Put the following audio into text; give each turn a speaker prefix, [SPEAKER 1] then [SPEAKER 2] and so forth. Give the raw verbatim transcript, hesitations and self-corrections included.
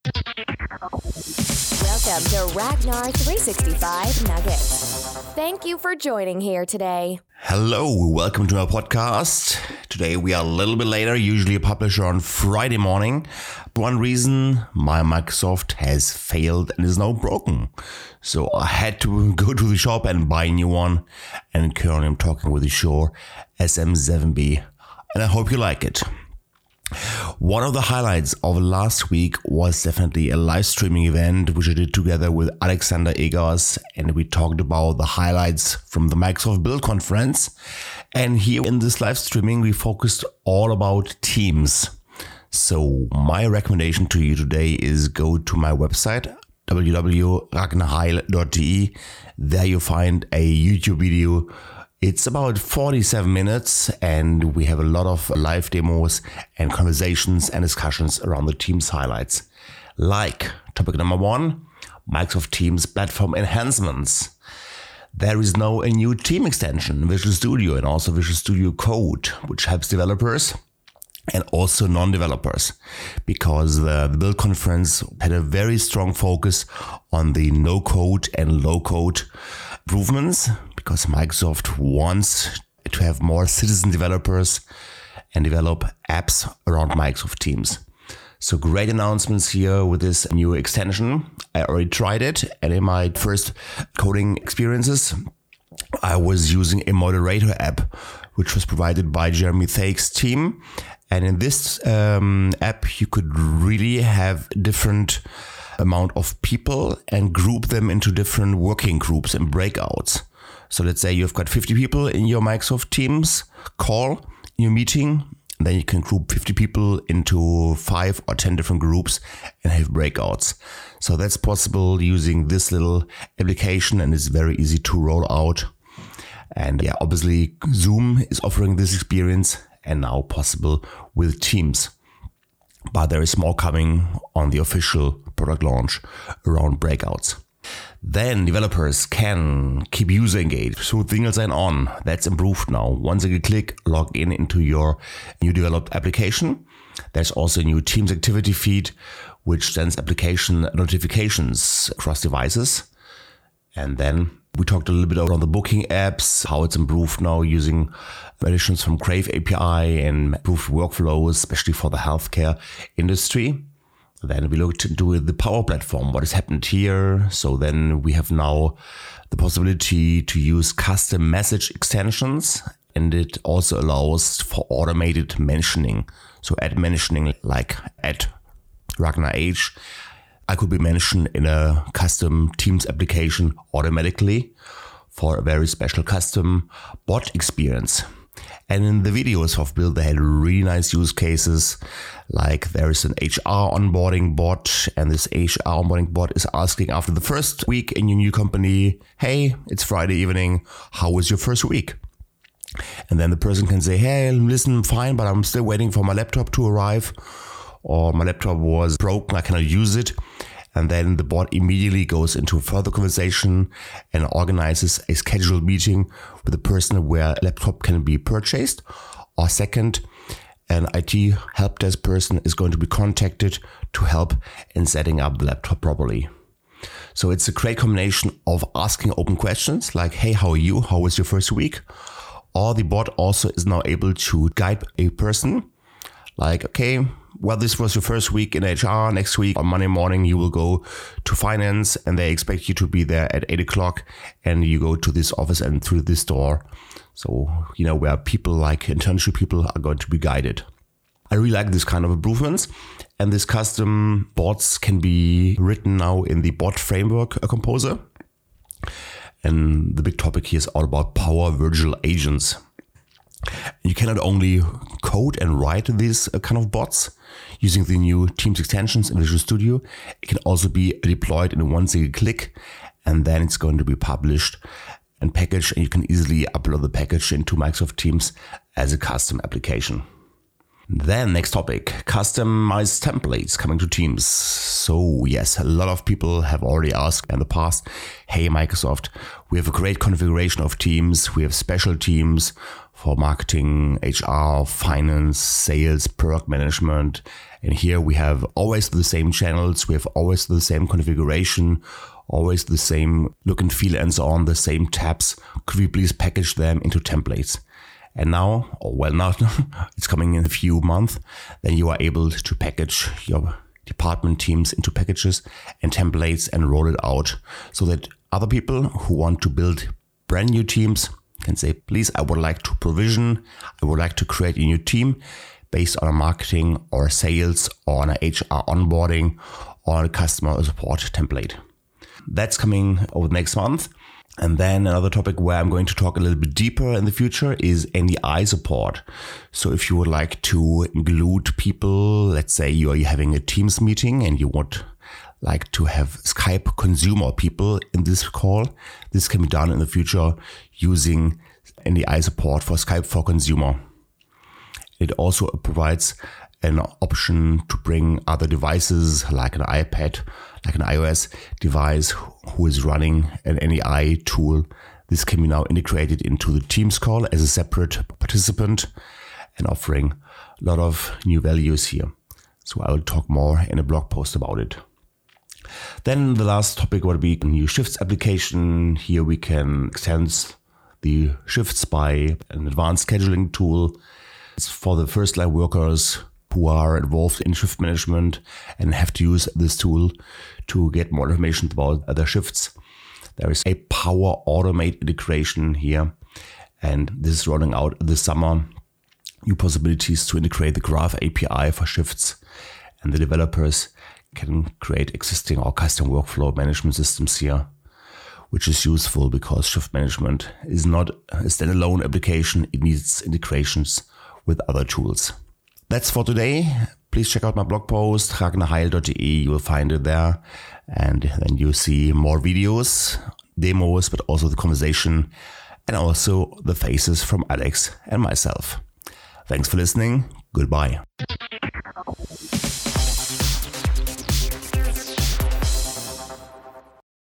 [SPEAKER 1] Welcome to Ragnar three sixty-five Nuggets. Thank you for joining here today.
[SPEAKER 2] Hello, welcome to our podcast. Today we are a little bit later, usually a publisher on Friday morning. One reason, my Microsoft has failed and is now broken. So I had to go to the shop and buy a new one. And currently I'm talking with the Shure S M seven B. And I hope you like it. One of the highlights of last week was definitely a live streaming event which I did together with Alexander Egers, and we talked about the highlights from the Microsoft Build Conference. And here in this live streaming we focused all about Teams. So my recommendation to you today is go to my website w w w dot ragnar heil dot d e. There you find a YouTube video. It's about forty-seven minutes and we have a lot of live demos and conversations and discussions around the Teams highlights. Like topic number one, Microsoft Teams platform enhancements. There is now a new team extension, Visual Studio, and also Visual Studio Code, which helps developers and also non-developers, because the, the Build Conference had a very strong focus on the no-code and low-code improvements, because Microsoft wants to have more citizen developers and develop apps around Microsoft Teams. So great announcements here with this new extension. I already tried it, and in my first coding experiences, I was using a moderator app, which was provided by Jeremy Thake's team. And in this um, app, you could really have different amount of people and group them into different working groups and breakouts. So let's say you've got fifty people in your Microsoft Teams call, in your meeting. Then you can group fifty people into five or ten different groups and have breakouts. So that's possible using this little application, and it's very easy to roll out. And yeah, obviously Zoom is offering this experience and now possible with Teams. But there is more coming on the official product launch around breakouts. Then developers can keep user engaged through single sign-on. That's improved now. Once you click log in into your new developed application, there's also a new Teams activity feed, which sends application notifications across devices. And then we talked a little bit around the booking apps, how it's improved now using additions from Crave A P I and improved workflows, especially for the healthcare industry. Then we looked into the Power Platform, what has happened here. So then we have now the possibility to use custom message extensions, and it also allows for automated mentioning. So add mentioning like at Ragnar H. I could be mentioned in a custom Teams application automatically for a very special custom bot experience. And in the videos of Build, they had really nice use cases, like there is an H R onboarding bot, and this H R onboarding bot is asking after the first week in your new company, hey, it's Friday evening, how was your first week? And then the person can say, hey, listen, fine, but I'm still waiting for my laptop to arrive, or my laptop was broken, I cannot use it. And then the bot immediately goes into a further conversation and organizes a scheduled meeting with the person where a laptop can be purchased. Or second, an I T help desk person is going to be contacted to help in setting up the laptop properly. So it's a great combination of asking open questions like, hey, how are you? How was your first week? Or the bot also is now able to guide a person like, okay, well, this was your first week in H R. Next week on Monday morning, you will go to finance and they expect you to be there at eight o'clock, and you go to this office and through this door. So, you know, where people like internship people are going to be guided. I really like this kind of improvements, and this custom bots can be written now in the bot framework composer. And the big topic here is all about Power Virtual Agents. You cannot only code and write these kind of bots using the new Teams extensions in Visual Studio. It can also be deployed in one single click, and then it's going to be published and packaged, and you can easily upload the package into Microsoft Teams as a custom application. Then next topic, customized templates coming to Teams. So yes, a lot of people have already asked in the past, hey Microsoft, we have a great configuration of Teams. We have special teams for marketing, H R, finance, sales, product management. And here we have always the same channels, we have always the same configuration, always the same look and feel and so on, the same tabs. Could we please package them into templates? And now, or well not, it's coming in a few months, then you are able to package your department teams into packages and templates and roll it out so that other people who want to build brand new teams can say, please, I would like to provision, I would like to create a new team based on a marketing or sales or on a H R onboarding or a customer support template. That's coming over the next month. And then another topic where I'm going to talk a little bit deeper in the future is N D I support. So if you would like to include people, let's say you are having a Teams meeting and you would like to have Skype consumer people in this call, this can be done in the future using N D I support for Skype for Consumer. It also provides an option to bring other devices like an iPad, like an iOS device who is running an N D I tool. This can be now integrated into the Teams call as a separate participant and offering a lot of new values here. So I will talk more in a blog post about it. Then the last topic would be a new shifts application. Here we can extend the shifts by an advanced scheduling tool. It's for the first line workers who are involved in shift management and have to use this tool to get more information about their shifts. There is a Power Automate integration here, and this is rolling out this summer. New possibilities to integrate the Graph A P I for shifts, and the developers can create existing or custom workflow management systems here, which is useful because shift management is not a standalone application. It needs integrations with other tools. That's for today. Please check out my blog post, ragnar heil dot d e. You will find it there. And then you see more videos, demos, but also the conversation and also the faces from Alex and myself. Thanks for listening. Goodbye.